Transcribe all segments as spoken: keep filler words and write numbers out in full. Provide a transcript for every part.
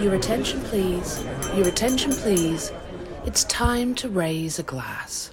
Your attention, please. Your attention, please. It's time to raise a glass.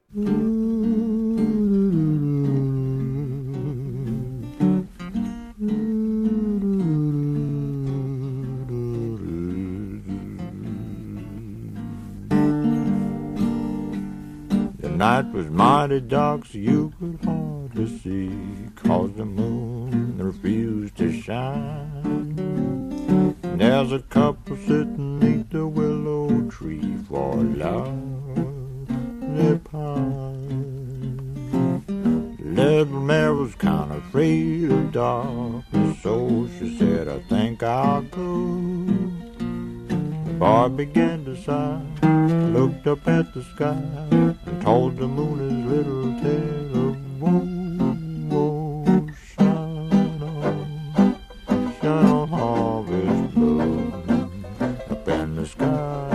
The night was mighty dark, so you could hardly see, 'cause the moon refused to shine. And there's a couple sitting neath the willow tree, for love they pine. Little Mary was kind of afraid of dark, and so she said, I think I'll go. The boy began to sigh, looked up at the sky, and told the moon his little tale of woe. Woe, shine on, shine on, harvest moon, up in the sky.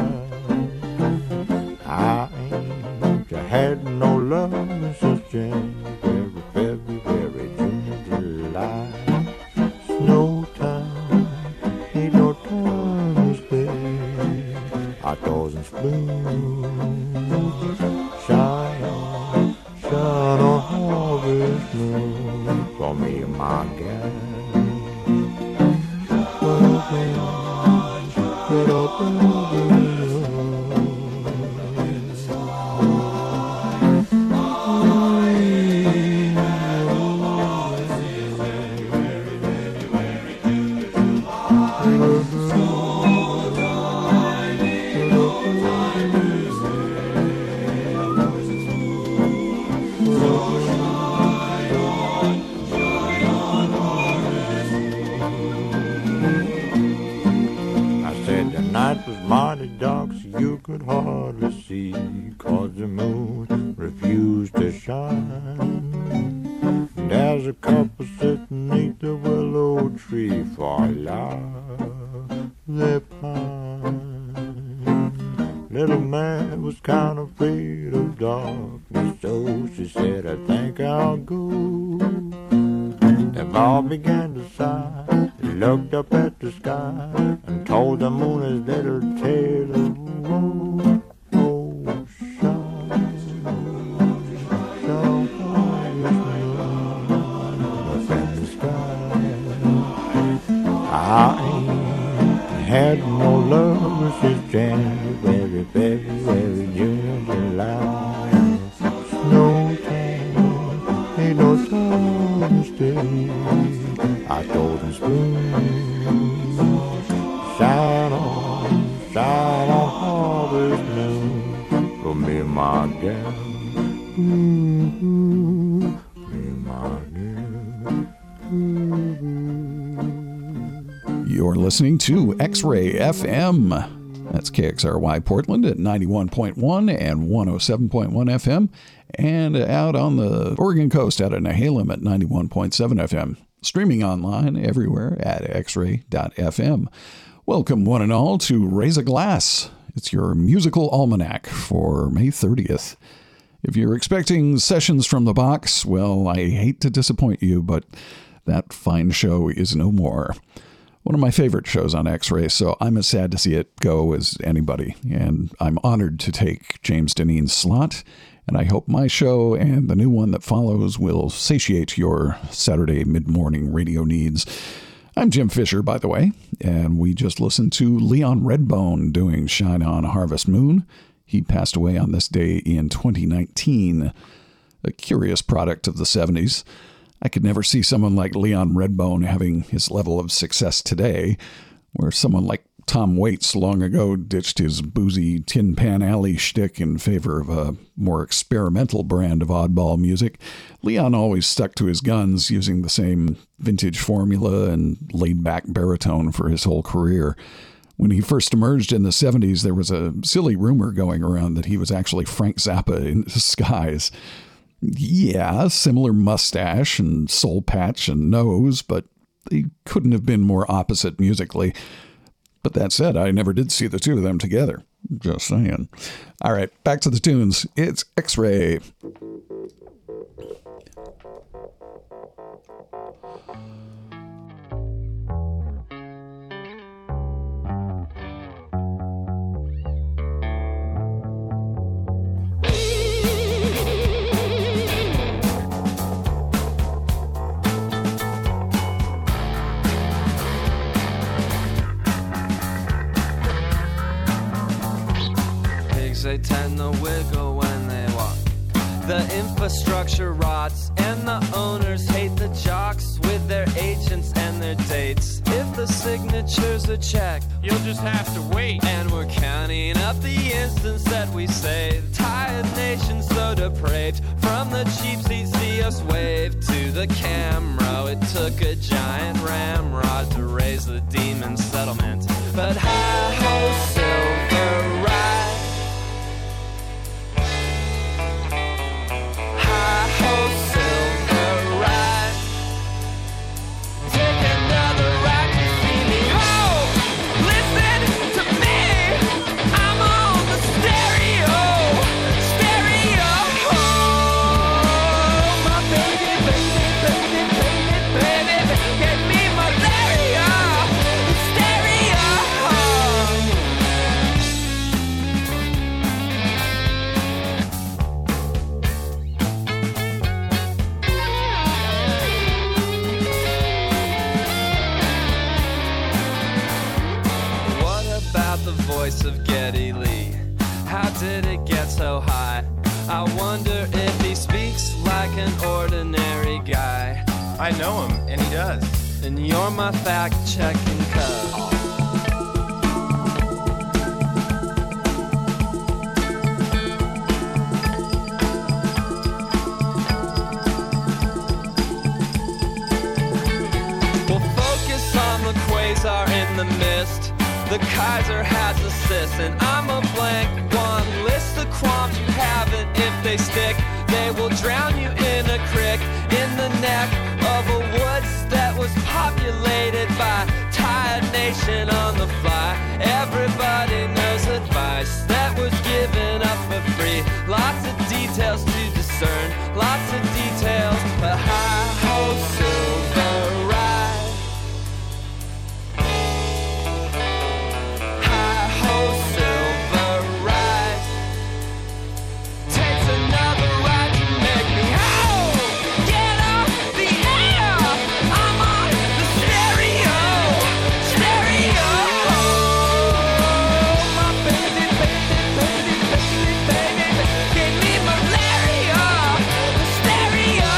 I ain't had no love since January, February, June, July. Snow time, ain't no time to spare. Outdoors and spring, shine on, shine on, harvest moon, for me and my gal. Get up and mighty dark, so you could hardly see, 'cause the moon refused to shine. And there's a couple sitting neath the willow tree, for love they pine. Little man was kind of afraid of darkness, so she said, I think I'll go. The boy began to sigh, looked up at the sky, and told the moon his little tale of woe. Oh, shine, shine up in the sky. I ain't had no love since January, February, June, July. Snow time, ain't no time to stay. I told him spring, shine on, shine on, harvest moon, for me and my gal, ooh, me and my gal, ooh. You're listening to X-Ray F M. That's K X R Y Portland at ninety-one point one and one oh seven point one F M, and out on the Oregon coast out of Nehalem at ninety-one point seven F M. Streaming online everywhere at x ray dot f m. Welcome one and all to Raise a Glass. It's your musical almanac for May thirtieth. If you're expecting Sessions from the Box, well, I hate to disappoint you, but that fine show is no more. One of my favorite shows on X-Ray, so I'm as sad to see it go as anybody, and I'm honored to take James Deneen's slot. And I hope my show and the new one that follows will satiate your Saturday mid-morning radio needs. I'm Jim Fisher, by the way, and we just listened to Leon Redbone doing Shine On Harvest Moon. He passed away on this day in twenty nineteen, a curious product of the seventies. I could never see someone like Leon Redbone having his level of success today, where someone like Tom Waits long ago ditched his boozy Tin Pan Alley shtick in favor of a more experimental brand of oddball music. Leon always stuck to his guns, using the same vintage formula and laid-back baritone for his whole career. When he first emerged in the seventies, there was a silly rumor going around that he was actually Frank Zappa in disguise. Yeah, similar mustache and soul patch and nose, but they couldn't have been more opposite musically. But that said, I never did see the two of them together. Just saying. All right, back to the tunes. It's X-Ray. they tend to wiggle when they walk. The infrastructure rots, and the owners hate the jocks with their agents and their dates. If the signatures are checked, you'll just have to wait. And we're counting up the instants that we saved. Tired nation so depraved. From the cheap seats see us wave to the camera. It took a giant ramrod to raise the demon settlement. But hi-ho, silver ride. Hi-ho, silver ride. Take another ride to see me home. Listen to me. I'm on the stereo. Stereo. My baby, baby, baby, baby, baby. Get me malaria. Stereo. What about the voice of Geddy Lee? How did it get so high? I wonder if he speaks like an ordinary guy. I know him, and he does. And you're my fact-checking cub. We'll focus on the quasar in the mist. The Kaiser has a sis, and I'm a blank one. List the qualms you haven't. If they stick, they will drown you in a crick in the neck of a woods that was populated by tired nation on the fly. Everybody knows advice that was given up for free. Lots of details to discern, lots of details. But hi-ho, silver ride. Hi-ho, silver ride. Takes another ride to make me whole. Get off the air. I'm on the stereo. Stereo. My baby, baby, baby, baby, baby. Give me malaria. Stereo.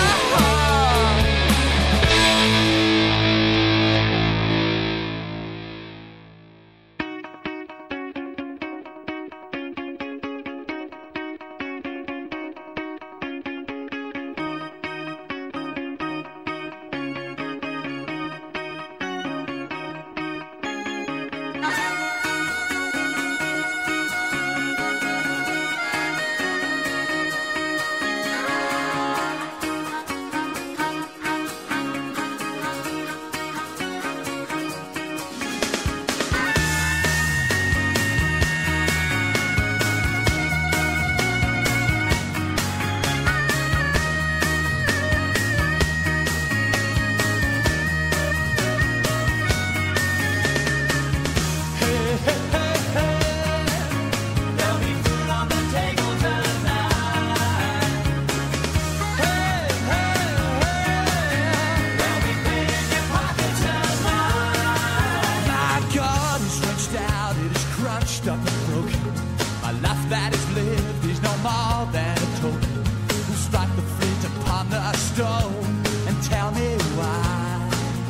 My garden stretched out, it is crunched up and broken. My life that is lived is no more than a token. Who strike the flint upon the stone and tell me why?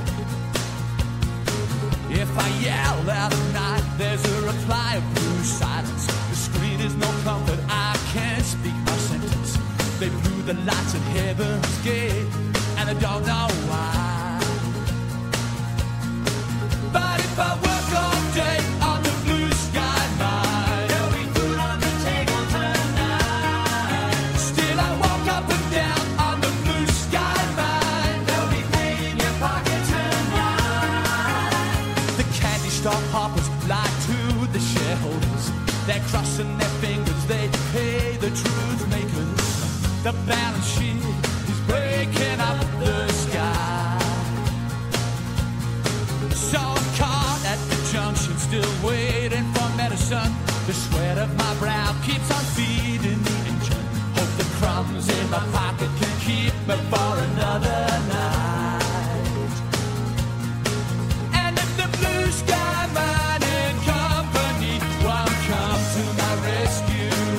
If I yell out at night, there's a reply of blue silence. The screen is no comfort, I can't speak my sentence. They blew the lights at heaven's gate, and I don't know why. But if I work all day on the blue sky mine, there'll be food on the table tonight. Still I walk up and down on the blue sky mine. There'll be pay in your pocket tonight. The candy store hoppers lie to the shareholders. They're crossing their fingers, they pay the truth makers. The balance sheet is breaking up the sky. So I'm caught at the junction, still waiting for medicine. The sweat of my brow keeps on feeding the engine. Hope the crumbs in my pocket can keep me for another night. And if the blue sky mining company won't come to my rescue,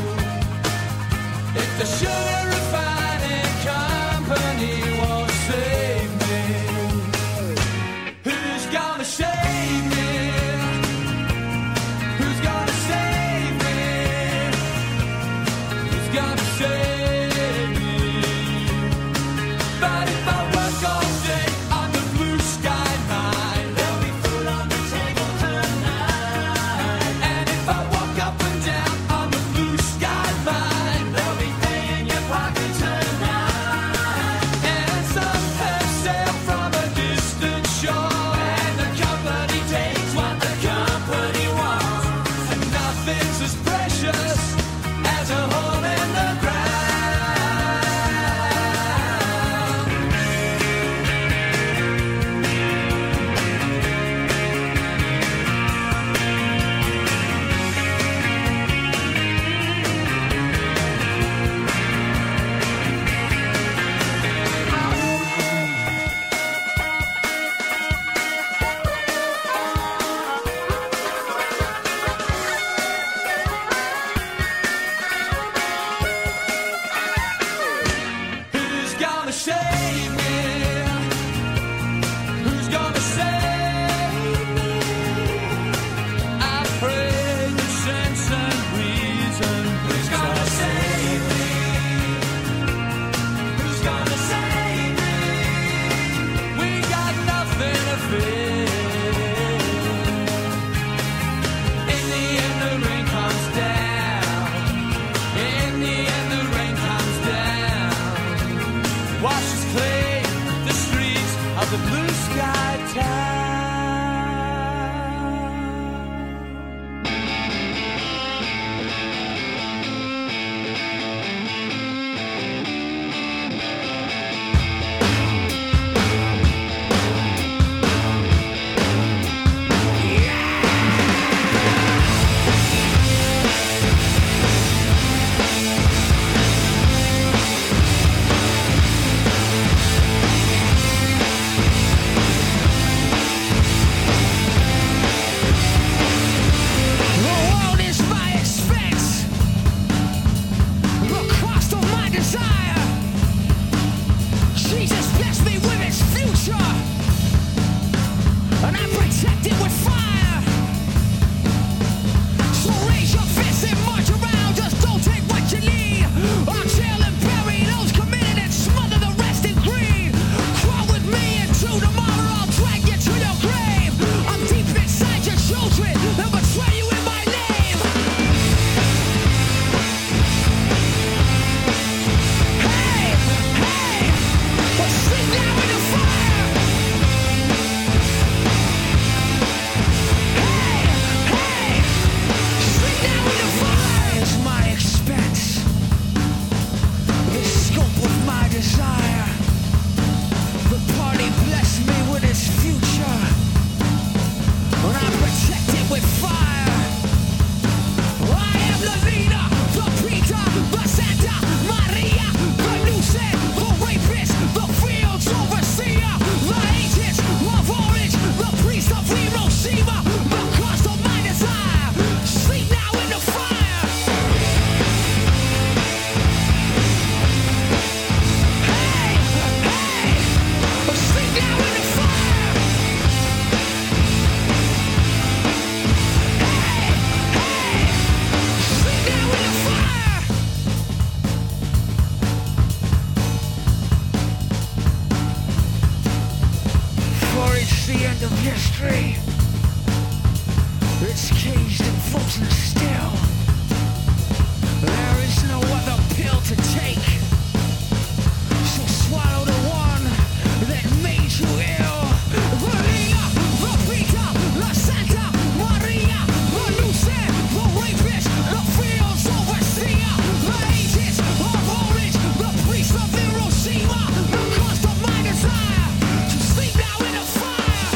It's caged and frozen still. There is no other pill to take. So swallow the one that made you ill. Maria, the Vita, La Santa Maria, the Lucid, the rapist, the fields overseer, the agents of orange, the priest of Hiroshima, the cost of my desire to sleep now in the fire.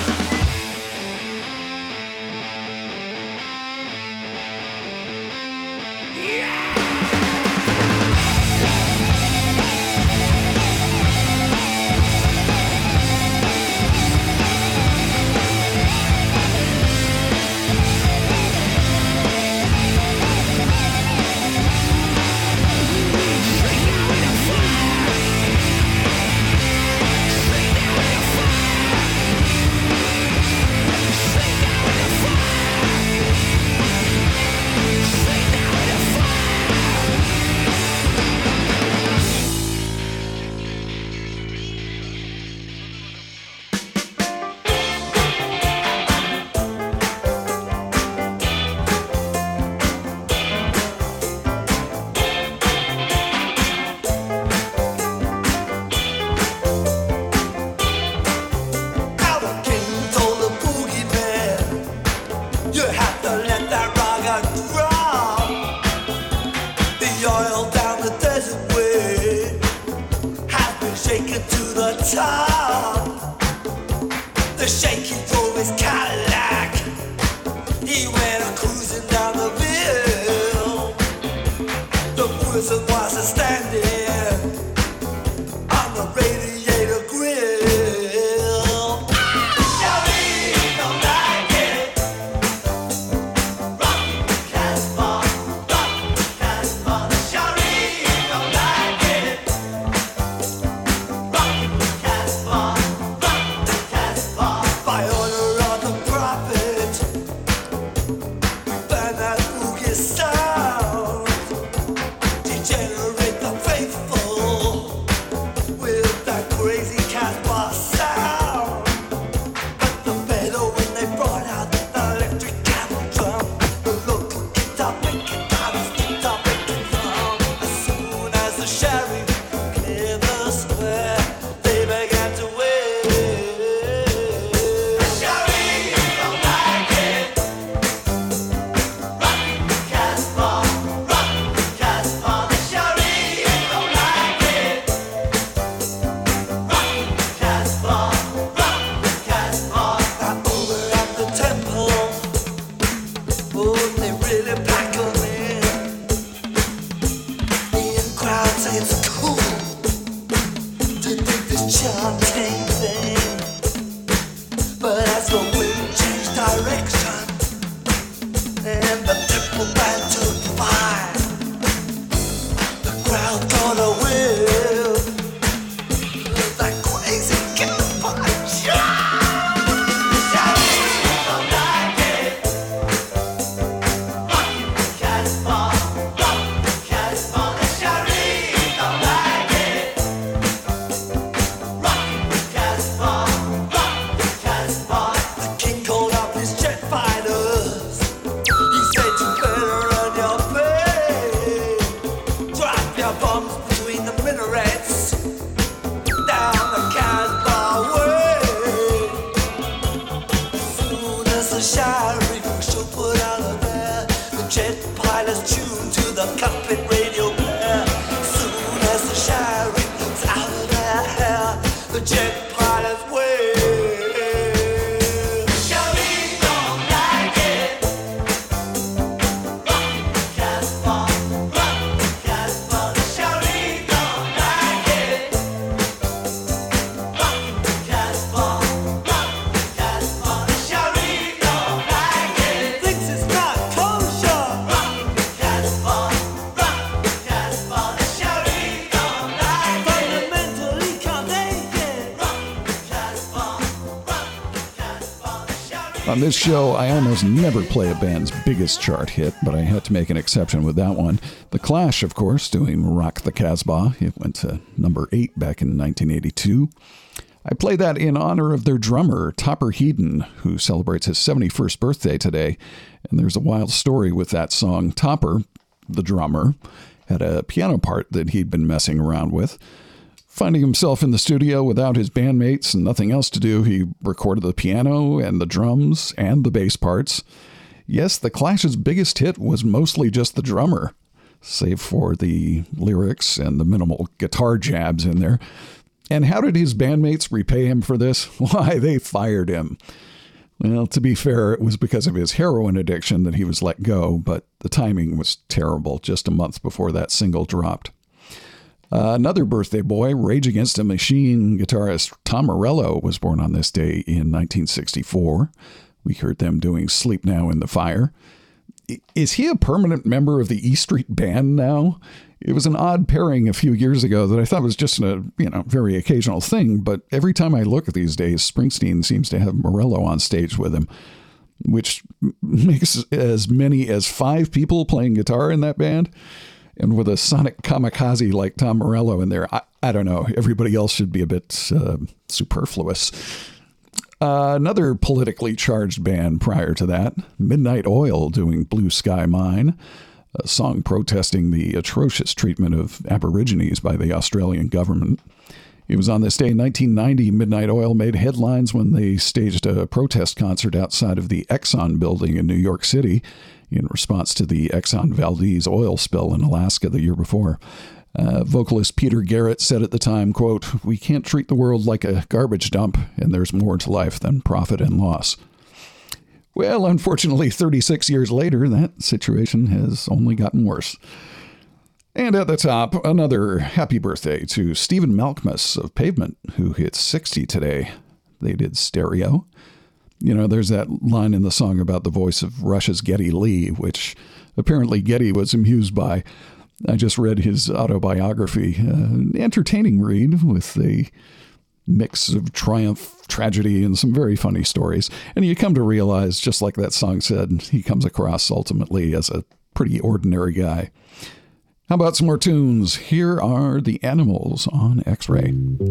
The shaky drove his Cadillac. He went cruising down the hill. The person was standing on the radiator grill. Shawty don't like it. Rock the Casbah, rock the Casbah. Shawty don't like it. Rock the Casbah. By order of the prophet, we burn that boogie sound, degenerate the faithful with that crazy Casbah sound. But the better when they brought out the electric cattle drum, the local guitar picking guitars, guitar picking drum. As soon as the sheriff cleared the square, they began to wave. But as the wind changed direction and the temple ran to fire, the crowd got a whiff of that crazy Casbah jive. Shawty don't like it. Rock the Casbah, rock the Casbah. Shawty don't like it. Rock the Casbah. The king called up his jet fighters. He said you better run your play. Drop your bombs between the minarets down the Casbah way. As soon as the sheriff should put out of there, the jet pilots tuned to the cockpit radio blare. As soon as the sheriff was out of their hair, the jet pilots wave. On this show, I almost never play a band's biggest chart hit, but I had to make an exception with that one. The Clash, of course, doing Rock the Casbah. It went to number eight back in nineteen eighty-two. I play that in honor of their drummer, Topper Headon, who celebrates his seventy-first birthday today. And there's a wild story with that song. Topper, the drummer, had a piano part that he'd been messing around with. Finding himself in the studio without his bandmates and nothing else to do, he recorded the piano and the drums and the bass parts. Yes, the Clash's biggest hit was mostly just the drummer, save for the lyrics and the minimal guitar jabs in there. And how did his bandmates repay him for this? Why, they fired him. Well, to be fair, it was because of his heroin addiction that he was let go, but the timing was terrible just a month before that single dropped. Uh, another birthday boy, Rage Against the Machine guitarist Tom Morello, was born on this day in nineteen sixty-four. We heard them doing Sleep Now in the Fire. Is he a permanent member of the E Street Band now? It was an odd pairing a few years ago that I thought was just a, you know, very occasional thing, but every time I look at these days, Springsteen seems to have Morello on stage with him, which makes as many as five people playing guitar in that band. And with a sonic kamikaze like Tom Morello in there, I, I don't know. Everybody else should be a bit uh, superfluous. Uh, another politically charged band prior to that, Midnight Oil, doing Blue Sky Mine, a song protesting the atrocious treatment of Aborigines by the Australian government. It was on this day in nineteen ninety, Midnight Oil made headlines when they staged a protest concert outside of the Exxon building in New York City in response to the Exxon Valdez oil spill in Alaska the year before. Uh, vocalist Peter Garrett said at the time, quote, "We can't treat the world like a garbage dump, and there's more to life than profit and loss." Well, unfortunately, thirty-six years later, that situation has only gotten worse. And at the top, another happy birthday to Stephen Malkmus of Pavement, who hit sixty today. They did Stereo. You know, there's that line in the song about the voice of Rush's Geddy Lee, which apparently Geddy was amused by. I just read his autobiography, uh, entertaining read with a mix of triumph, tragedy, and some very funny stories. And you come to realize, just like that song said, he comes across ultimately as a pretty ordinary guy. How about some more tunes? Here are the Animals on X-Ray.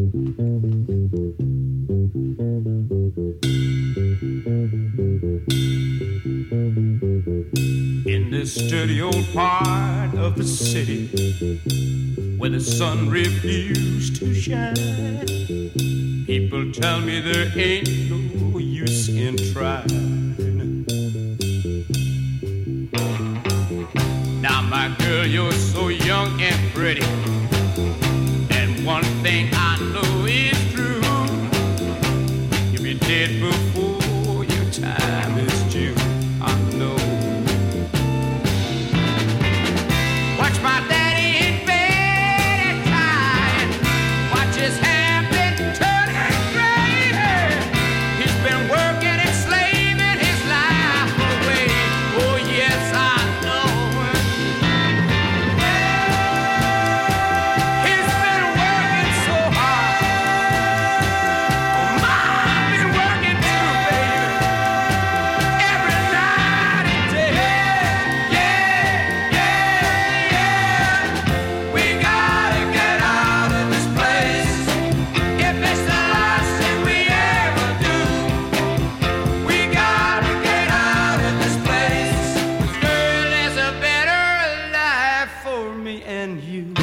In this dirty old part of the city where the sun refused to shine, people tell me there ain't no use in trying. Now, my girl, you're so young and pretty, and one thing I know is true: you'll be dead before your time is due. I know. Watch my daddy in bed at night. Watch his hair been turning gray. He's been working and slaving his life away. Oh yes, I know. He's been working so hard. I've been working too, baby. Every night and day. Yeah, yeah, yeah. We gotta get out of this place. If it's the last thing we ever do, we gotta get out of this place. 'Cause girl, there's a better life for me and you.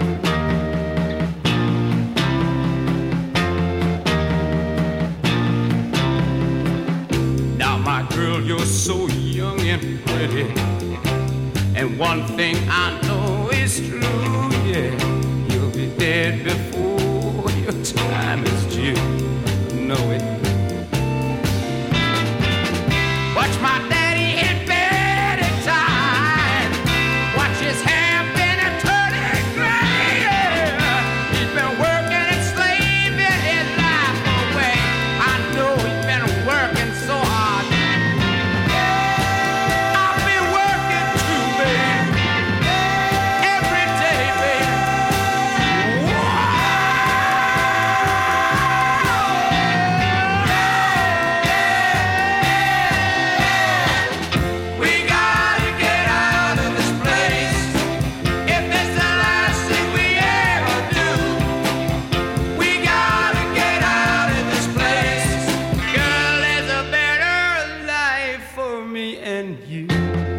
Now, my girl, you're so young and pretty, and one thing I know is true, yeah, you'll be dead before your time is due. Know it. Watch my daddy in bed at time. Watch his hair been a turning gray. Yeah. He's been working and slaving his life away. I know he's been working so hard. I've been working too, baby. Every day, baby. Whoa. me and you.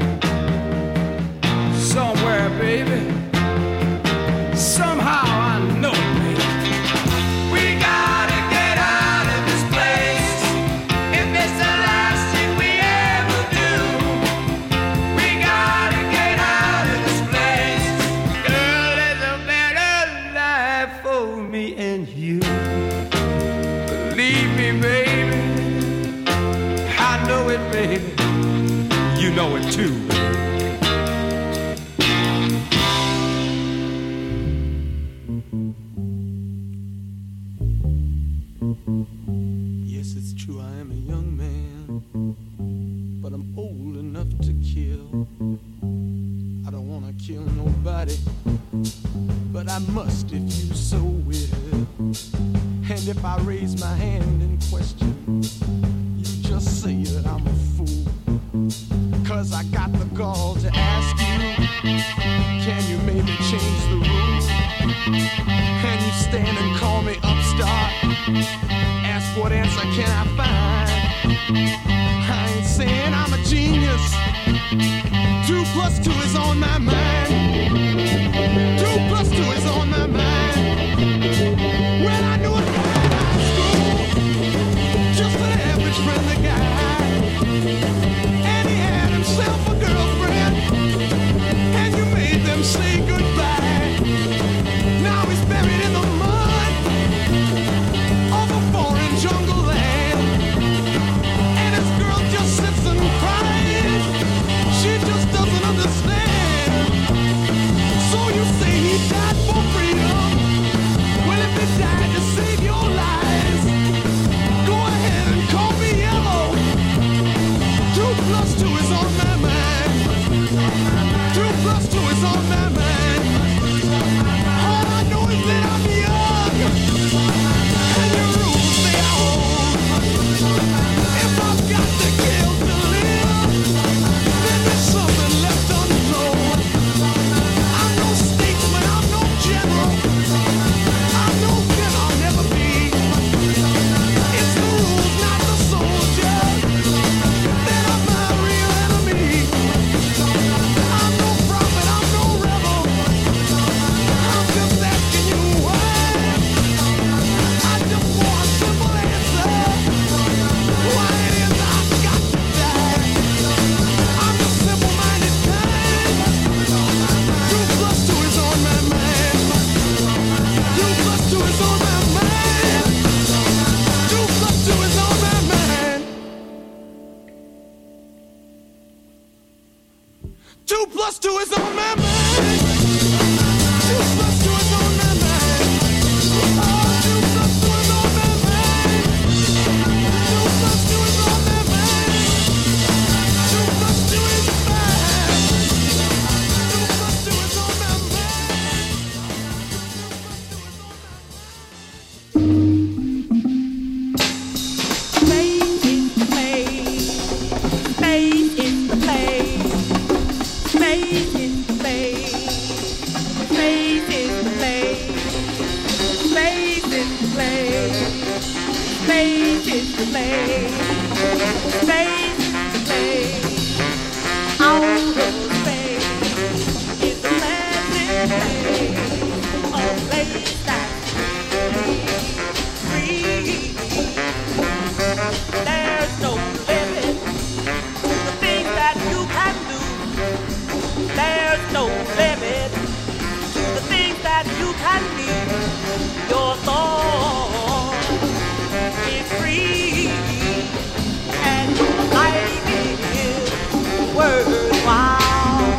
Somewhere, baby, somehow I know it, baby. We gotta get out of this place. If it's the last thing we ever do, we gotta get out of this place. Girl, there's a better life for me and you. Believe me, baby, I know it, baby. You know it too. Yes, it's true, I am a young man, but I'm old enough to kill. I don't wanna kill nobody, but I must if you so will. And if I raise my hand in question, you just say that I'm a fool. Cause I got the gall to ask you, can you maybe change the rules? And you stand and call me upstart. Ask what answer can I find? I ain't saying I'm a genius. Two plus two is on my mind. Two plus two is on my mind. Well, I knew it from high school. Just an average friendly guy. And he had himself a girlfriend. And you made them say goodbye. Now he's buried in the mud of a foreign jungle land. And his girl just sits and cries. She just doesn't understand. So you say he died for freedom. Well, if he died to save your lives, go ahead and call me yellow. Two plus two is on my mind. Two plus two is on my mind. All I know is that I'm young, and the rules they are old. If I've got to kill to live, then there's something left untold. I'm no statesman, I'm no general. I'm no kin, I'll never be. It's the rules, not the soldiers, that are my real enemy. I'm no prophet, I'm no rebel. I'm just asking you why. I just want a simple answer. Why it is I've got to die. I'm a simple-minded kind. Two plus two is on my mind. Two plus two is on my mind. Two plus two is on my mind. Two plus two is on my mind. Two plus two is on my mind. Oh, two plus two is on my mind. Two plus two is on my mind. Two plus two is mine. Two plus two is on my mind. Space is the place. Space is the place. Space is the place. Space is the place. Space is the place. Space is the place. Space is the place. Outer space is the magic place. A place that's free. There's no limit to the things that you can do. There's no limit to the things that you can be. Your thought is free, and your life is worthwhile.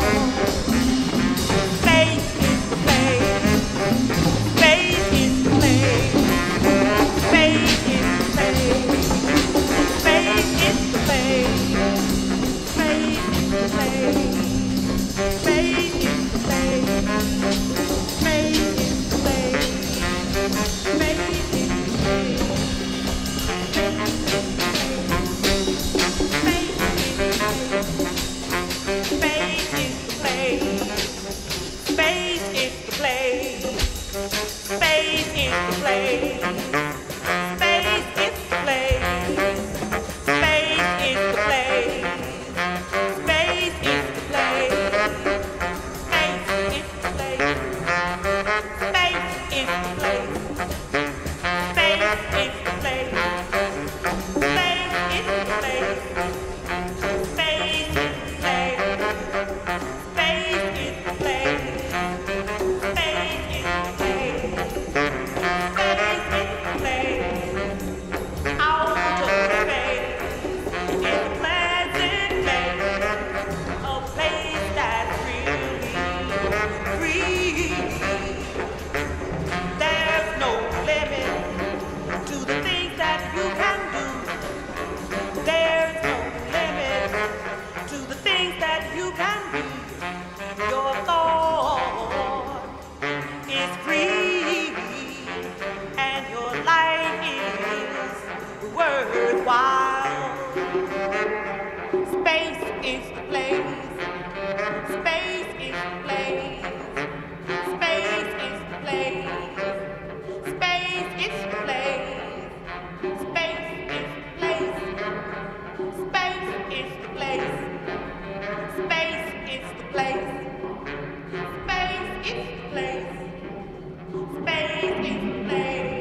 Space is the place. Space is the place. Space is the place. Space is the place. Space is the place. Space is the place. Space is the place. Space is the place. Space Space is the place. Space is the place. Space is the place. Space is the place. Space is the place. Space is the place. Space is the place. Space is the place. Space is the place. Space is the place.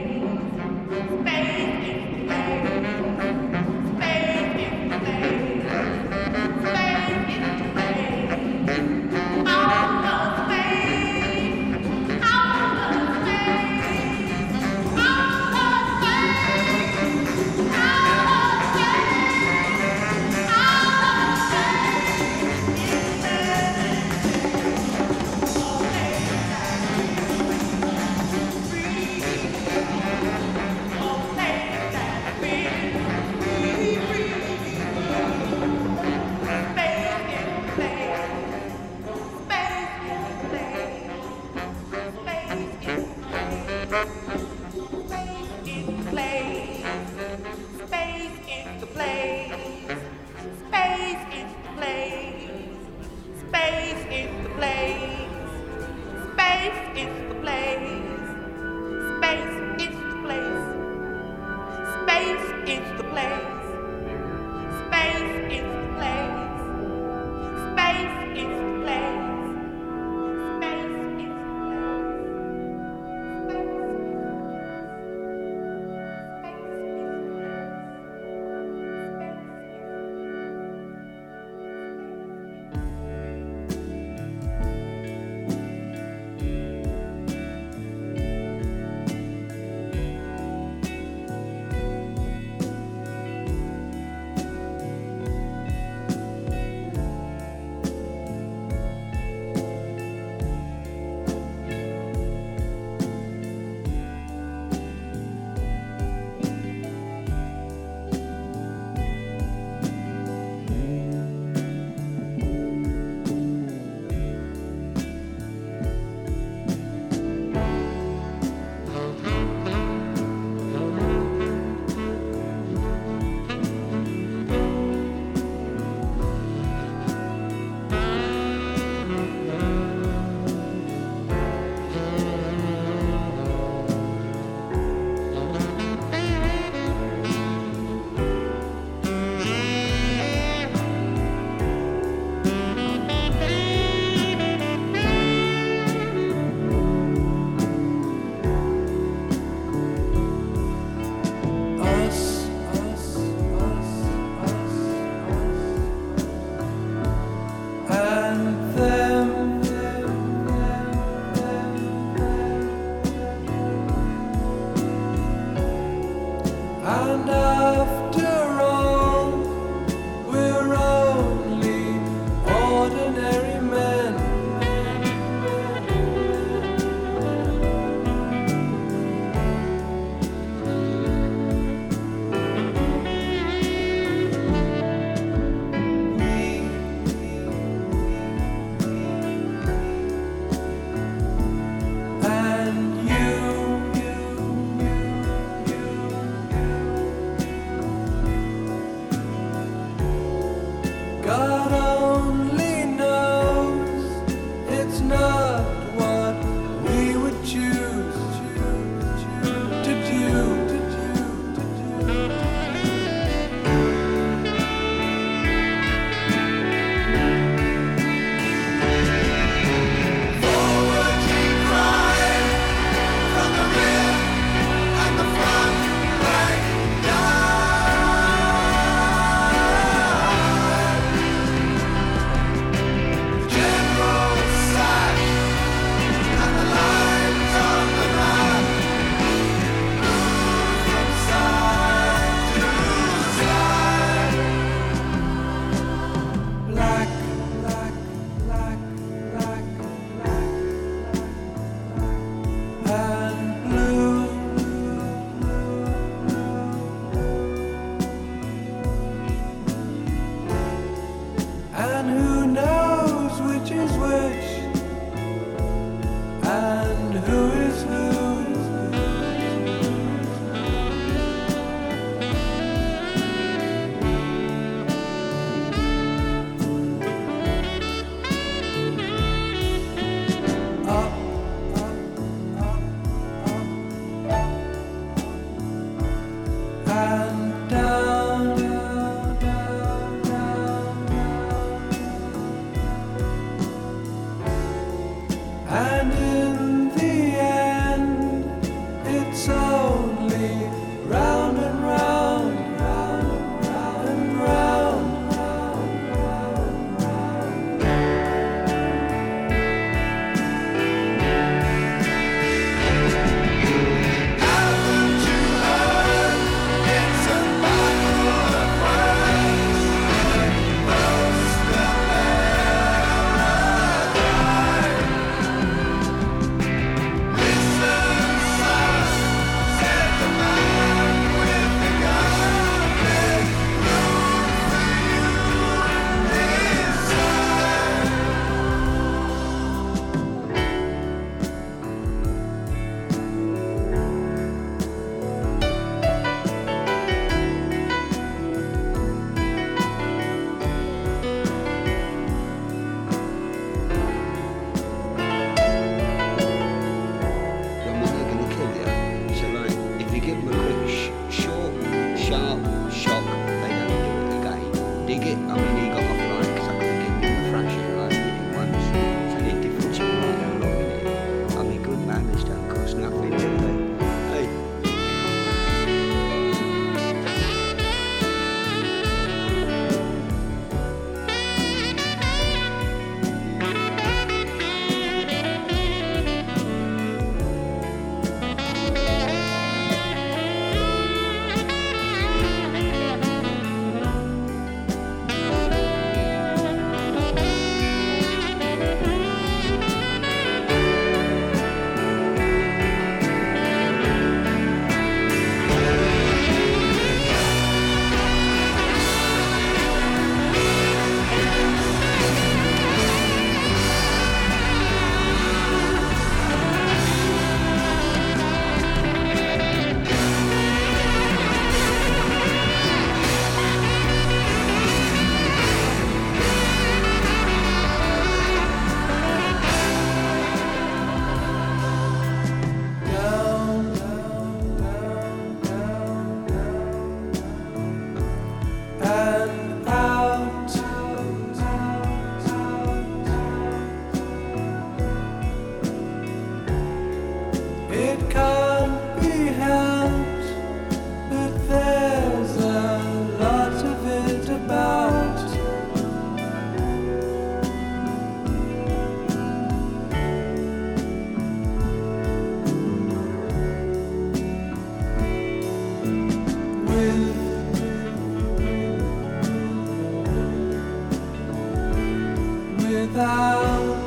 without.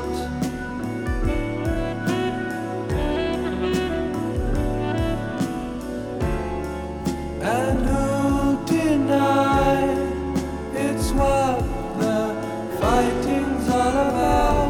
And who denied it's what the fighting's all about?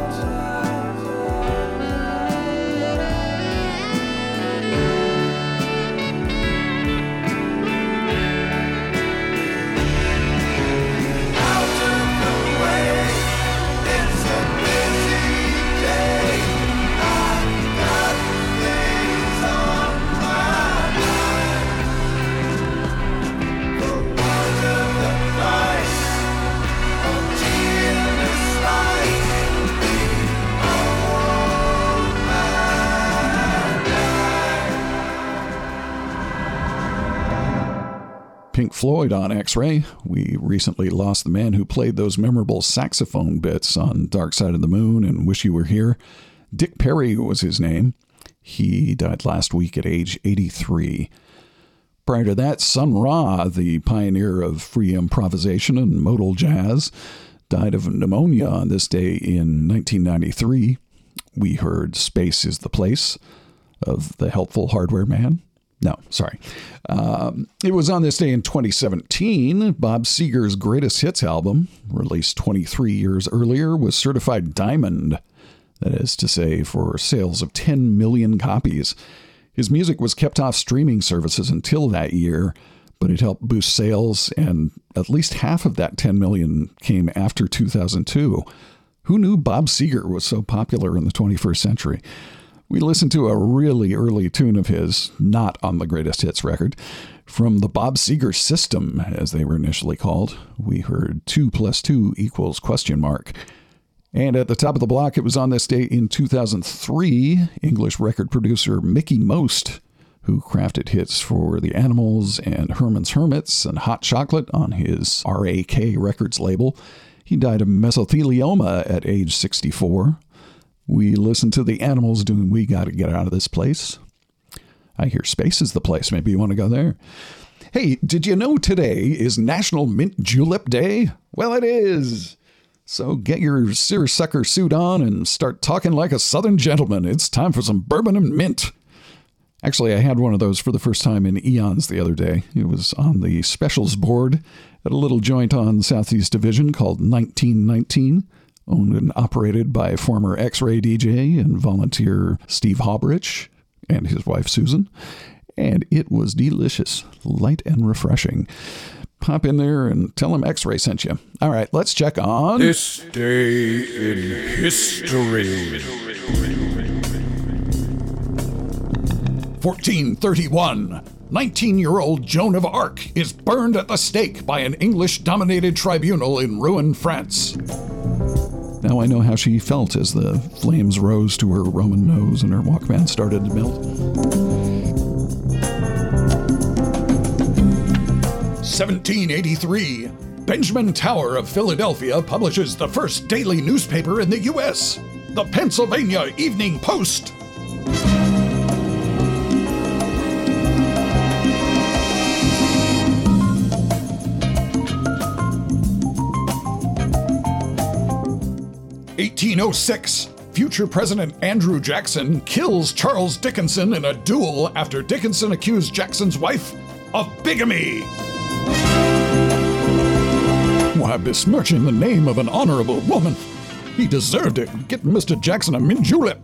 Pink Floyd on X-Ray. We recently lost the man who played those memorable saxophone bits on Dark Side of the Moon and Wish You Were Here. Dick Perry was his name. He died last week at age eighty-three. Prior to that, Sun Ra, the pioneer of free improvisation and modal jazz, died of pneumonia on this day in nineteen ninety-three. We heard Space is the Place of the Helpful Hardware Man. No, sorry. Um, it was on this day in twenty seventeen. Bob Seger's Greatest Hits album, released twenty-three years earlier, was certified diamond. That is to say, for sales of ten million copies. His music was kept off streaming services until that year, but it helped boost sales, and at least half of that ten million came after two thousand two. Who knew Bob Seger was so popular in the twenty-first century? We listened to a really early tune of his, not on the Greatest Hits record. From the Bob Seger System, as they were initially called, we heard two plus two equals question mark. And at the top of the block, it was on this day in two thousand three, English record producer Mickey Most, who crafted hits for The Animals and Herman's Hermits and Hot Chocolate on his R A K Records label. He died of mesothelioma at age sixty-four. We listened to The Animals doing We Gotta Get Out of This Place. I hear Space is the Place. Maybe you want to go there. Hey, did you know today is National Mint Julep Day? Well, it is. So get your seersucker suit on and start talking like a Southern gentleman. It's time for some bourbon and mint. Actually, I had one of those for the first time in eons the other day. It was on the specials board at a little joint on Southeast Division called nineteen nineteen. Owned and operated by former X-Ray D J and volunteer Steve Haubrich and his wife Susan. And it was delicious, light and refreshing. Pop in there and tell them X-Ray sent you. All right, let's check on... This day in history. fourteen thirty-one. nineteen-year-old Joan of Arc is burned at the stake by an English-dominated tribunal in Rouen, France. Now I know how she felt as the flames rose to her Roman nose and her Walkman started to melt. seventeen eighty-three. Benjamin Tower of Philadelphia publishes the first daily newspaper in the U S, the Pennsylvania Evening Post. eighteen oh six. Future President Andrew Jackson kills Charles Dickinson in a duel after Dickinson accused Jackson's wife of bigamy. Why besmirching the name of an honorable woman? He deserved it. Get Mister Jackson a mint julep.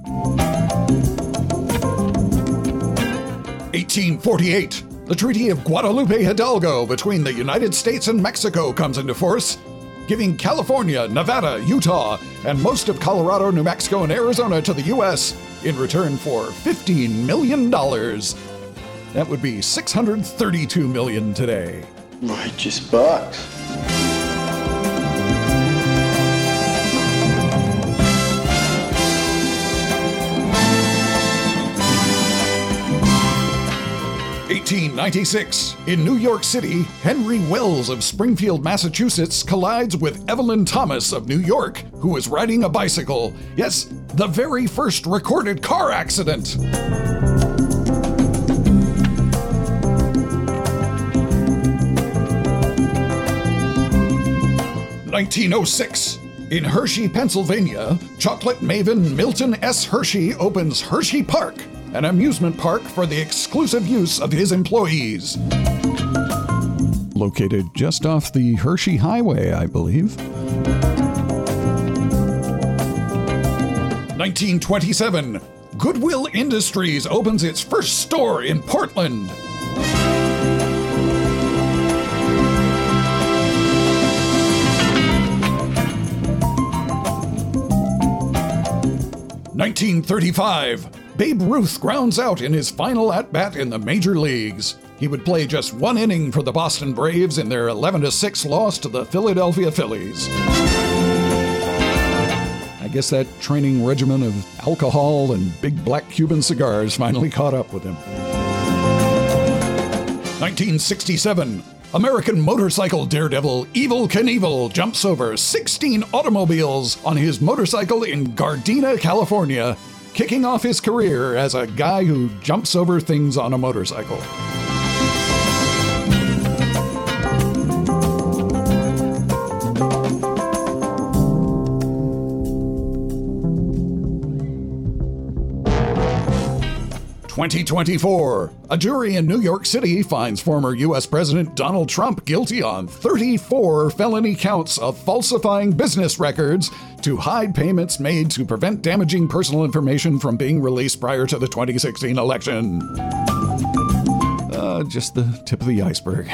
eighteen forty-eight. The Treaty of Guadalupe Hidalgo between the United States and Mexico comes into force, giving California, Nevada, Utah, and most of Colorado, New Mexico, and Arizona to the U S in return for fifteen million dollars. That would be six hundred thirty-two million dollars today. Righteous bucks. eighteen ninety-six. In New York City, Henry Wells of Springfield, Massachusetts collides with Evelyn Thomas of New York, who is riding a bicycle. Yes, the very first recorded car accident. nineteen oh six. In Hershey, Pennsylvania, chocolate maven Milton S. Hershey opens Hershey Park, an amusement park for the exclusive use of his employees. Located just off the Hershey Highway, I believe. nineteen twenty-seven, Goodwill Industries opens its first store in Portland. nineteen thirty-five, Babe Ruth grounds out in his final at-bat in the major leagues. He would play just one inning for the Boston Braves in their eleven to six loss to the Philadelphia Phillies. I guess that training regimen of alcohol and big black Cuban cigars finally caught up with him. nineteen sixty-seven, American motorcycle daredevil Evel Knievel jumps over sixteen automobiles on his motorcycle in Gardena, California, kicking off his career as a guy who jumps over things on a motorcycle. twenty twenty-four, a jury in New York City finds former U S President Donald Trump guilty on thirty-four felony counts of falsifying business records to hide payments made to prevent damaging personal information from being released prior to the twenty sixteen election. Uh, just the tip of the iceberg.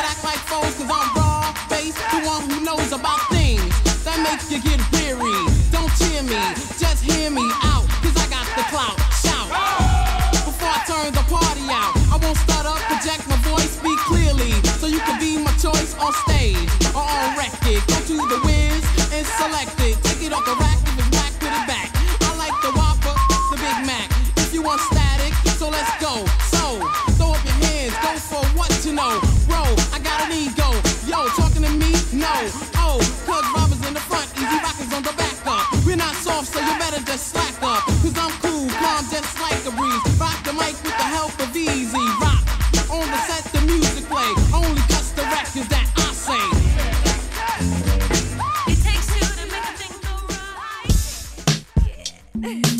Cause I'm raw, face, the one who knows about things that make you get weary. clout. Shout. Before I turn the party out, I won't stutter, project my voice, speak clearly, so you can be my choice on stage or on record. Go to the whiz and select it. Take it off the rack, if it's whack, put it back. I like the Whopper, the Big Mac. If you want static, so let's go. So, throw up your hands, go for what you know. Bro, I got an ego. Yo, talking to me? No. Oh, cause Robbers in the front, Easy Rockers on the back up. We're not soft, so you better just slack up. Cause I'm cool, calm, just like a breeze. Rock the mic with the help of Easy Rock. On the set, the music play. Only cuts the records that I say. It takes two to make a thing go right. Yeah.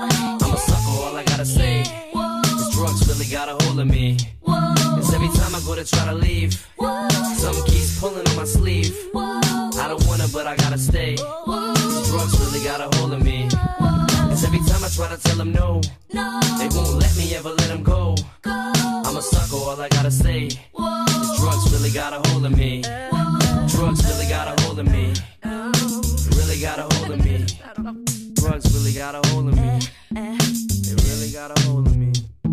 Drugs really got a hold of me. 'Cause every time I go to to try to leave. Something keeps pulling on my sleeve. I don't wanna, but I gotta stay. Drugs really got a hold of me. Cause every time I try to tell them no, they won't let me ever let them go. I'm a sucker, all I gotta say is drugs really got a hold of me. Drugs really got a hold of me. Really got a hold of me. Drugs really got a hold of me. They really got a hold of me.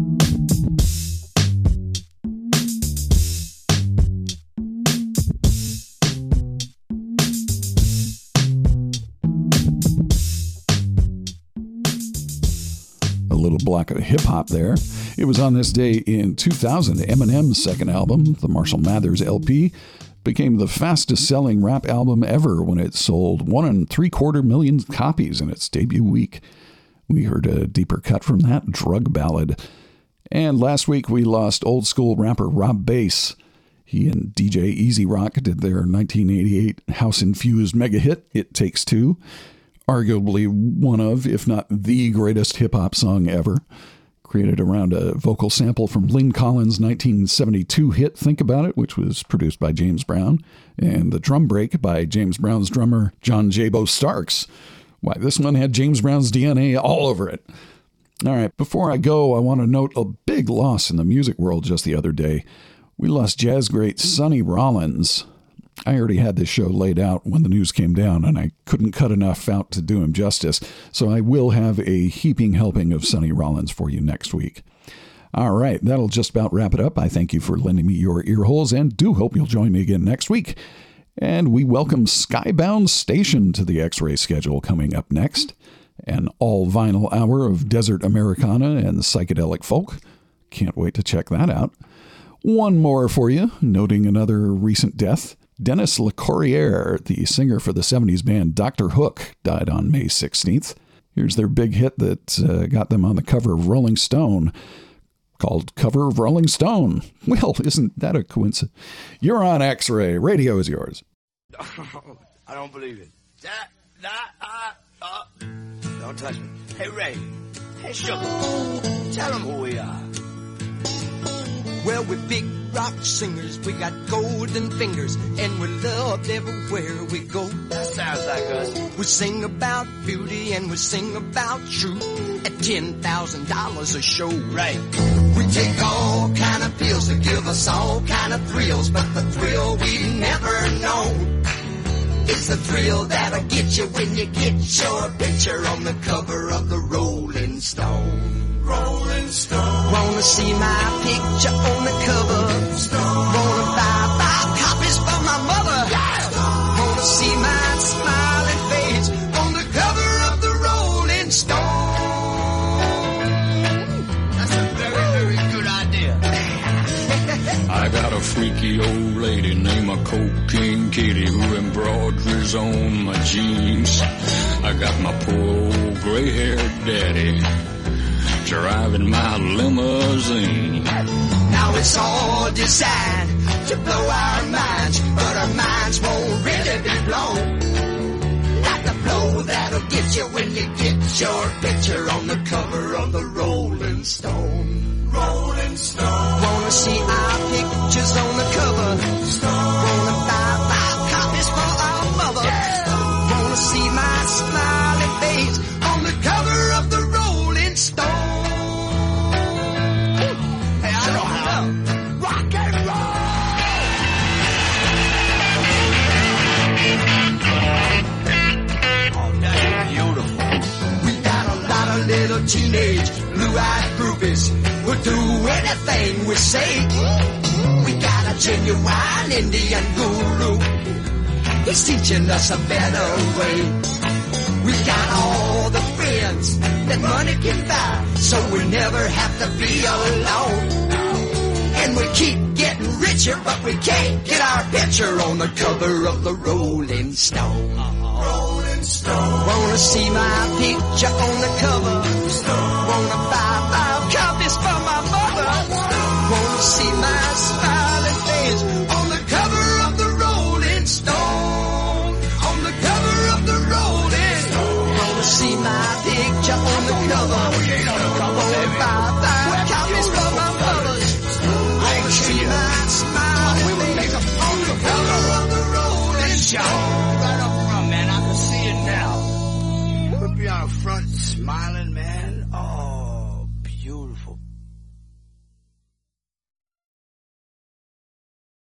A little block of hip-hop there. It was on this day in two thousand, Eminem's second album, the Marshall Mathers L P, became the fastest-selling rap album ever when it sold one and three-quarter million copies in its debut week. We heard a deeper cut from that, Drug Ballad. And last week we lost old-school rapper Rob Bass. He and D J Easy Rock did their nineteen eighty-eight house-infused mega hit, It Takes Two. Arguably one of, if not the greatest hip-hop song ever. Created around a vocal sample from Lynn Collins' nineteen seventy-two hit Think About It, which was produced by James Brown, and the drum break by James Brown's drummer John Jabo Starks. Why, this one had James Brown's D N A all over it. All right, before I go, I want to note a big loss in the music world just the other day. We lost jazz great Sonny Rollins. I already had this show laid out when the news came down, and I couldn't cut enough out to do him justice, so I will have a heaping helping of Sonny Rollins for you next week. All right, that'll just about wrap it up. I thank you for lending me your ear holes, and do hope you'll join me again next week. And we welcome Skybound Station to the X-Ray schedule coming up next. An all-vinyl hour of desert Americana and psychedelic folk. Can't wait to check that out. One more for you, noting another recent death. Dennis LeCourrier, the singer for the seventies band Doctor Hook, died on May sixteenth. Here's their big hit that uh, got them on the cover of Rolling Stone, called Cover of Rolling Stone. Well, isn't that a coincidence? You're on X-Ray. Radio is yours. I don't believe it. That, that, uh, uh. Don't touch me. Hey, Ray. Hey, Sugar. Tell them who we are. Well, we're big rock singers, we got golden fingers, and we're loved everywhere we go. That sounds like us. We sing about beauty and we sing about truth at ten thousand dollars a show. Right. We take all kind of pills to give us all kind of thrills, but the thrill we've never known is the thrill that'll get you when you get your picture on the cover of the Rolling Stone. Rolling Stone. Wanna see my picture on the cover? Stone. Wanna buy five copies for my mother? Yeah. Wanna see my smiling face on the cover of the Rolling Stone? That's a very, very good idea. I got a freaky old lady named a Cocaine Kitty who embroiders on my jeans. I got my poor old gray-haired daddy driving my limousine. Now it's all designed to blow our minds, but our minds won't really be blown. Like the blow that'll get you when you get your picture on the cover of the Rolling Stone. Rolling Stone. Wanna see our pictures on the cover? Stone. Wanna buy five copies for our mother? Yeah. Wanna see my smiling face on the cover of the Rolling Stone? Little teenage blue-eyed groupies will do anything we say. We got a genuine Indian guru. He's teaching us a better way. We got all the friends that money can buy, so we never have to be alone. And we keep getting richer, but we can't get our picture on the cover of the Rolling Stone. Rolling Stone. Wanna see my picture on the cover? Stone. Wanna buy five copies for my mother? Stone. Wanna see my